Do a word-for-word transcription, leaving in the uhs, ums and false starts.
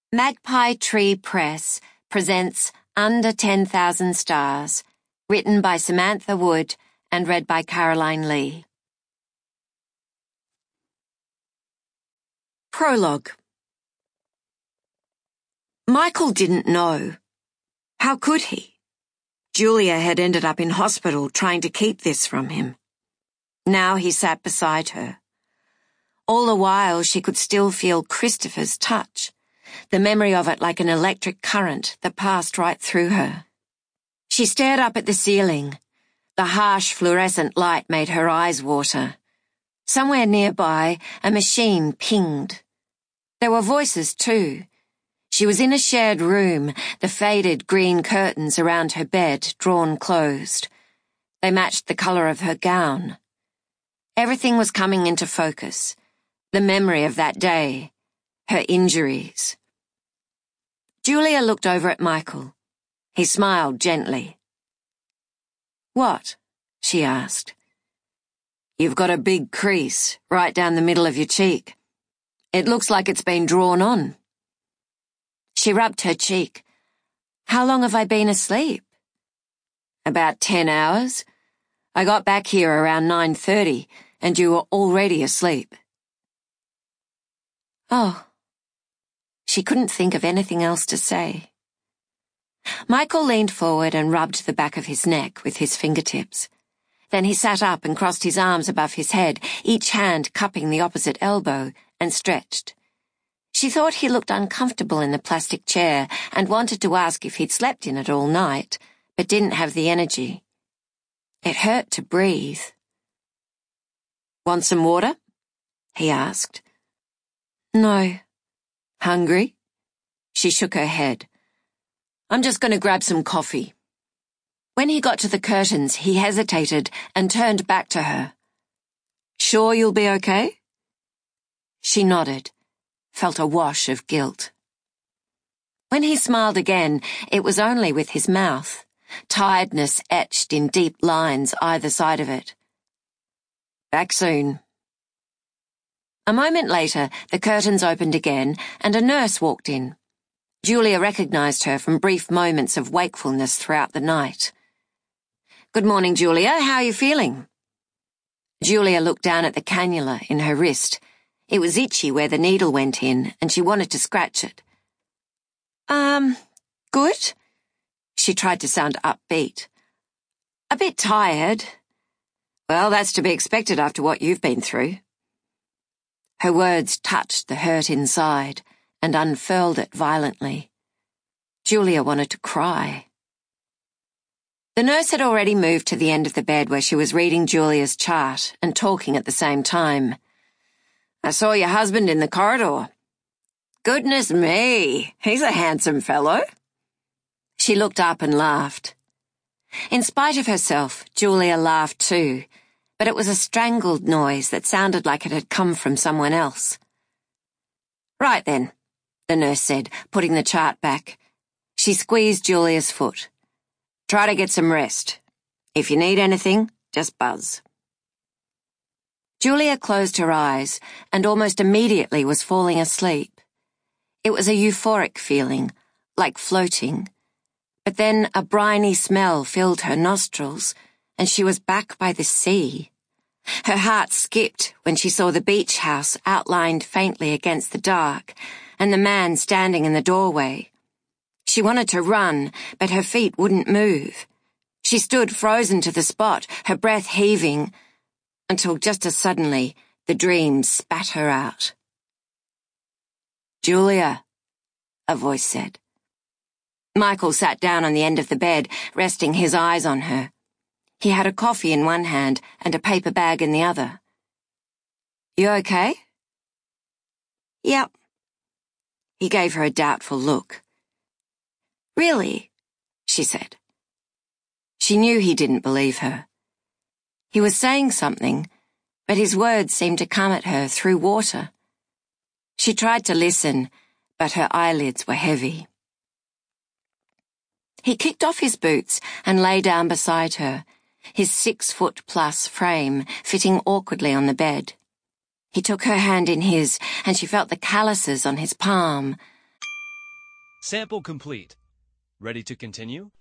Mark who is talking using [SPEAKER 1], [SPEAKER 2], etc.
[SPEAKER 1] Magpie Tree Press presents Under ten thousand Stars, written by Samantha Wood and read by Caroline Lee. Prologue. Michael didn't know. How could he? Julia had ended up in hospital trying to keep this from him. Now he sat beside her. All the while she could still feel Christopher's touch, the memory of it like an electric current that passed right through her. She stared up at the ceiling. The harsh fluorescent light made her eyes water. Somewhere nearby, a machine pinged. There were voices too. She was in a shared room, the faded green curtains around her bed drawn closed. They matched the colour of her gown. Everything was coming into focus. The memory of that day. Her injuries. Julia looked over at Michael. He smiled gently. "What?" she asked. "You've got a big crease right down the middle of your cheek. It looks like it's been drawn on." She rubbed her cheek. "How long have I been asleep?" "About ten hours. I got back here around nine thirty, and you were already asleep." Oh. She couldn't think of anything else to say. Michael leaned forward and rubbed the back of his neck with his fingertips. Then he sat up and crossed his arms above his head, each hand cupping the opposite elbow, and stretched. She thought he looked uncomfortable in the plastic chair and wanted to ask if he'd slept in it all night, but didn't have the energy. It hurt to breathe. "Want some water?" he asked. "No." "Hungry?" She shook her head. "I'm just going to grab some coffee." When he got to the curtains, he hesitated and turned back to her. "Sure you'll be okay?" She nodded, felt a wash of guilt. When he smiled again, it was only with his mouth, tiredness etched in deep lines either side of it. "Back soon." A moment later, the curtains opened again, and a nurse walked in. Julia recognized her from brief moments of wakefulness throughout the night. "Good morning, Julia. How are you feeling?" Julia looked down at the cannula in her wrist. It was itchy where the needle went in, and she wanted to scratch it. Um, good?" She tried to sound upbeat. "A bit tired." "Well, that's to be expected after what you've been through." Her words touched the hurt inside and unfurled it violently. Julia wanted to cry. The nurse had already moved to the end of the bed where she was reading Julia's chart and talking at the same time. "I saw your husband in the corridor." "Goodness me, he's a handsome fellow." She looked up and laughed. In spite of herself, Julia laughed too, but it was a strangled noise that sounded like it had come from someone else. "Right then," the nurse said, putting the chart back. She squeezed Julia's foot. "Try to get some rest. If you need anything, just buzz." Julia closed her eyes and almost immediately was falling asleep. It was a euphoric feeling, like floating. But then a briny smell filled her nostrils, and she was back by the sea. Her heart skipped when she saw the beach house outlined faintly against the dark, and the man standing in the doorway. She wanted to run, but her feet wouldn't move. She stood frozen to the spot, her breath heaving, until just as suddenly the dream spat her out. "Julia," a voice said. Michael sat down on the end of the bed, resting his eyes on her. He had a coffee in one hand and a paper bag in the other. "You okay?" "Yep." He gave her a doubtful look. "Really?" she said. She knew he didn't believe her. He was saying something, but his words seemed to come at her through water. She tried to listen, but her eyelids were heavy. He kicked off his boots and lay down beside her, his six-foot-plus frame fitting awkwardly on the bed. He took her hand in his, and she felt the calluses on his palm.
[SPEAKER 2] Sample complete. Ready to continue?